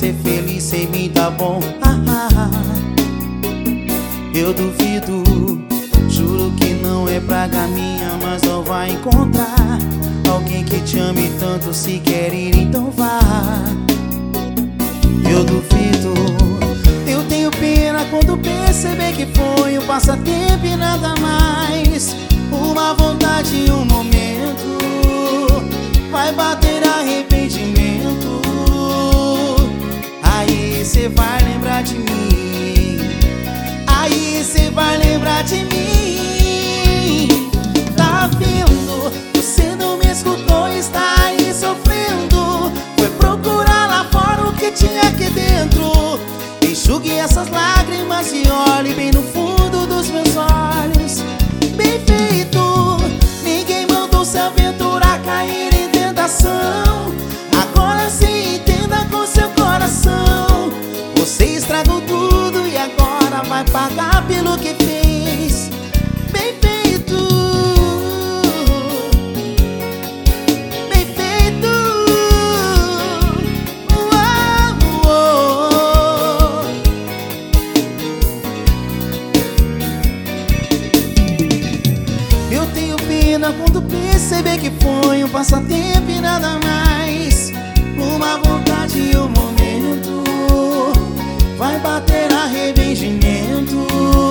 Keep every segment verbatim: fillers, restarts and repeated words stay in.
ser feliz sem mim, tá bom? Ah, ah, ah. Eu duvido, juro que não é praga minha, mas não vai encontrar alguém que te ame tanto. Se quer ir, então vá. Eu duvido, eu tenho pena quando perceber que foi um passatempo e nada mais. Uma vontade e um momento, vai bater arrependimento. Aí cê vai lembrar de mim, aí cê vai lembrar de mim. Tá vendo? Você não me escutou, está aí sofrendo. Foi procurar lá fora o que tinha aqui dentro. Enxugue essas lágrimas e olhe bem no fundo dos meus olhos. Bem feito, ninguém mandou se aventurar, cair em tentação. Agora se entenda com seu coração. Você estragou tudo e agora vai pagar pelo que fez. Bem feito, bem feito. Uou, uou. Eu tenho pena quando perceber que foi um passatempo e nada mais. Uma vontade e um momento, vai bater arrependimento.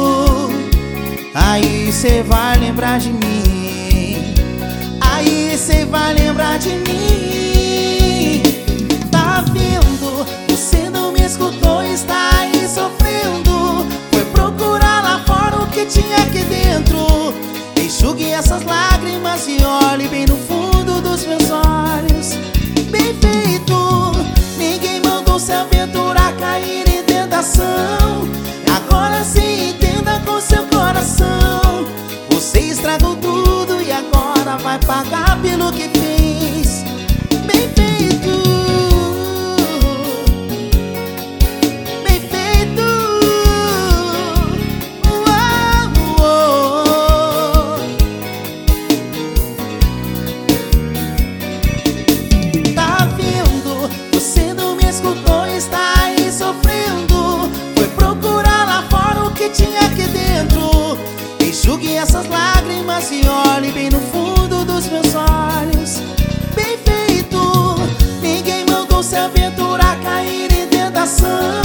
Aí cê vai lembrar de mim, aí cê vai lembrar de mim. Tá vendo? Você não me escutou, está aí sofrendo. Foi procurar lá fora o que tinha aqui dentro. Enxugue essas lágrimas e olhe bem no fundo dos meus olhos. Bem feito, ninguém mandou se aventurar, cair em tentação. Agora se entenda com seu coração. Você estragou tudo e agora vai pagar pelo que fez. Bem feito, bem feito. Uou, uou. Tá vendo? Você não me escutou, está aí sofrendo. Foi procurar lá fora o que tinha aqui dentro. Enxugue essas lágrimas e olhe bem no fundo dos meus olhos. Bem feito, ninguém mandou se aventurar, cair em tentação.